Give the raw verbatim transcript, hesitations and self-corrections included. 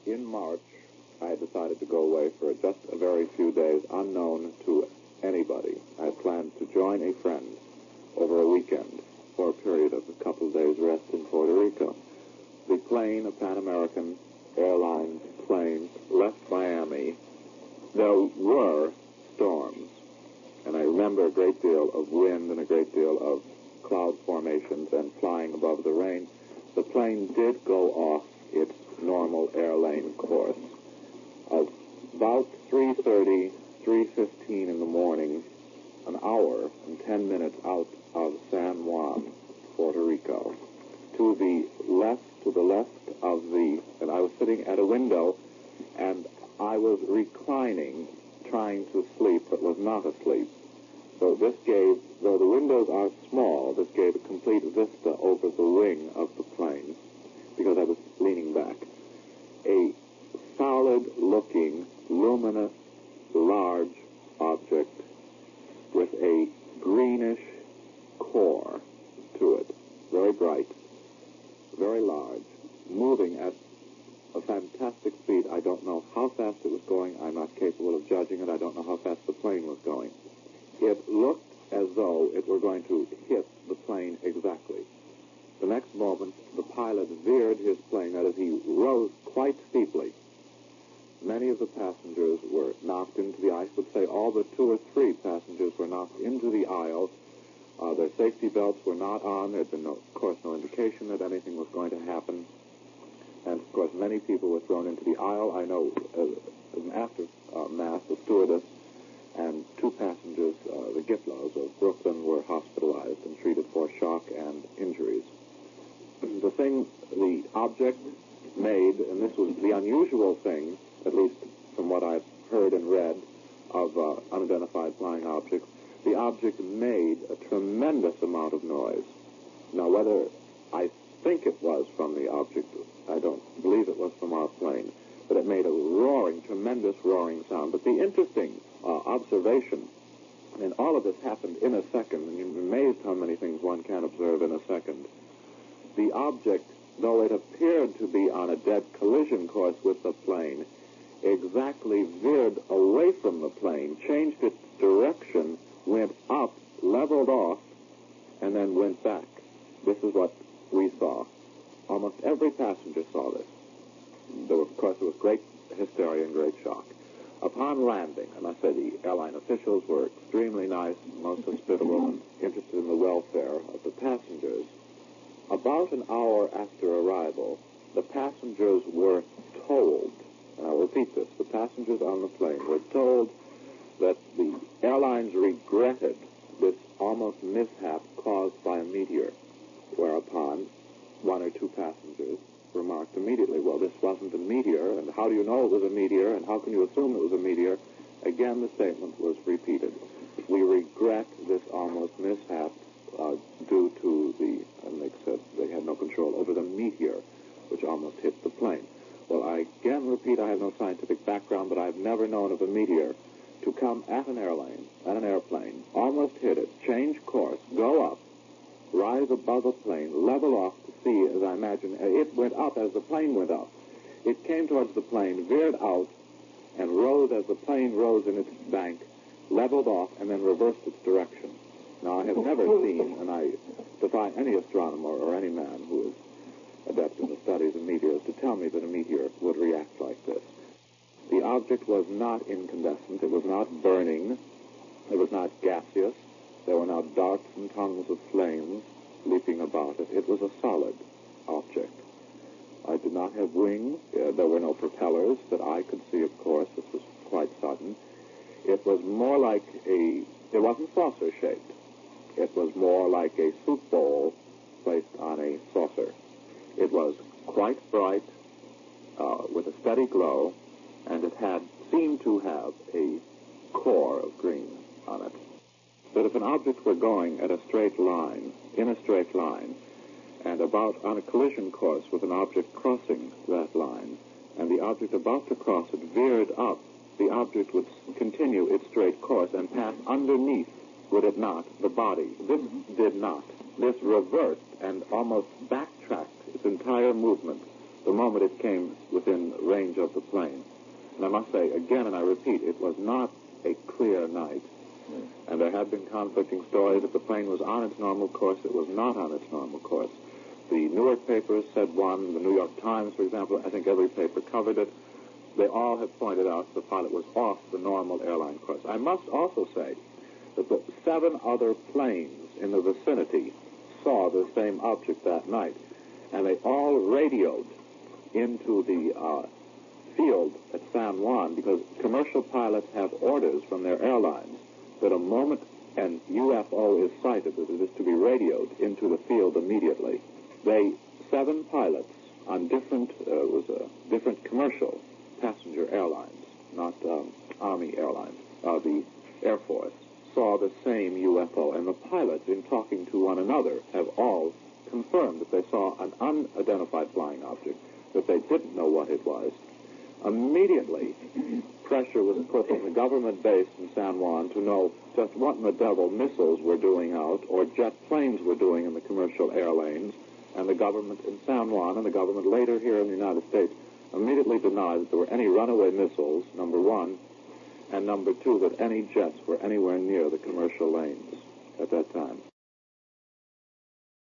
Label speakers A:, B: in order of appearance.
A: in March, I had decided to go away for just a very few days, unknown to anybody. I had planned to join a friend over a weekend for a period of a couple of days' rest in Puerto Rico. The plane, a Pan American Airlines plane, left Miami. There were storms, and I remember a great deal of wind and a great deal of cloud formations and flying above the rain. The plane did go off its normal airlane course. About three thirty, three fifteen in the morning, an hour and ten minutes out of San Juan, Puerto Rico, to the left, to the left of the, and I was sitting at a window, and I was reclining, trying to sleep, but was not asleep. So this gave, though the windows are small, this gave a complete vista over the wing of the plane, because I was leaning back. A solid-looking, luminous, large object with a greenish core to it, very bright, very large, moving at a fantastic speed. I don't know how fast it was going. I'm not capable of judging it. I don't know how fast the plane was going. It looked as though it were going to hit the plane exactly. The next moment, the pilot veered his plane, that is, he rose quite steeply. Many of the passengers were knocked into the, I would say all but two or three passengers were knocked into the aisle. Uh, their safety belts were not on. There had been, no, of course, no indication that anything was going to happen. And, of course, many people were thrown into the aisle. I know, uh, as an aftermath, the stewardess and two passengers, uh, the Gitlows of Brooklyn, were hospitalized and treated for shock and injuries. The thing, the object made, and this was the unusual thing, at least from what I've heard and read of uh, unidentified flying objects, the object made a tremendous amount of noise. Now, whether I think it was from the object, I don't believe it was from our plane, but it made a roaring, tremendous roaring sound. But the interesting uh, observation, and all of this happened in a second, and you're amazed how many things one can observe in a second. The object, though it appeared to be on a dead collision course with the plane, exactly veered away from the plane, changed its direction, went up, leveled off, and then went back. This is what we saw. Almost every passenger saw this. There was, of course, there was great hysteria and great shock. Upon landing, and I say the airline officials were extremely nice, most hospitable, and interested in the welfare of the passengers. About an hour after arrival, the passengers were told, and I'll repeat this, the passengers on the plane were told that the airlines regretted this almost mishap caused by a meteor, whereupon one or two passengers remarked immediately, well, this wasn't a meteor, and how do you know it was a meteor, and how can you assume it was a meteor? Again, the statement was repeated. We regret this almost mishap uh, due to the, and they said they had no control over the meteor, which almost hit the plane. Well, I again repeat, I have no scientific background, but I've never known of a meteor to come at an airline, at an airplane, almost hit it, change course, go up, rise above a plane, level off to see, as I imagine, it went up as the plane went up. It came towards the plane, veered out, and rose as the plane rose in its bank, leveled off, and then reversed its direction. Now, I have never seen, and I defy any astronomer or any man who is adept in the studies of meteors to tell me that a meteor would react like this. The object was not incandescent. It was not burning. It was not gaseous. There were not darts and tongues of flames leaping about it. It was a solid object. I did not have wings. Uh, there were no propellers that I could see, of course. This was quite sudden. It was more like a, it wasn't saucer-shaped. It was more like a soup bowl placed on a saucer. It was quite bright, uh, with a steady glow, and it had seemed to have a core of green on it. But if an object were going at a straight line, in a straight line, and about on a collision course with an object crossing that line, and the object about to cross it veered up, the object would continue its straight course and pass underneath, would it not, the body. This did not. This reversed and almost backtracked its entire movement the moment it came within range of the plane. And I must say, again, and I repeat, it was not a clear night. And there had been conflicting stories. If the plane was on its normal course, it was not on its normal course. The Newark papers said one. The New York Times, for example, I think every paper covered it. They all have pointed out the pilot was off the normal airline course. I must also say that the seven other planes in the vicinity saw the same object that night, and they all radioed into the uh, field at San Juan, because commercial pilots have orders from their airlines that a moment an U F O is sighted, that it is to be radioed into the field immediately. They, seven pilots on different, uh, was a different commercial passenger airlines, not um, Army airlines, uh, the Air Force, saw the same U F O. And the pilots, in talking to one another, have all confirmed that they saw an unidentified flying object, that they didn't know what it was. Immediately, pressure was put on the government base in San Juan to know just what in the devil missiles were doing out, or jet planes were doing in the commercial air lanes. And the government in San Juan, and the government later here in the United States, immediately denied that there were any runaway missiles, number one, and number two, that any jets were anywhere near the commercial lanes at that time.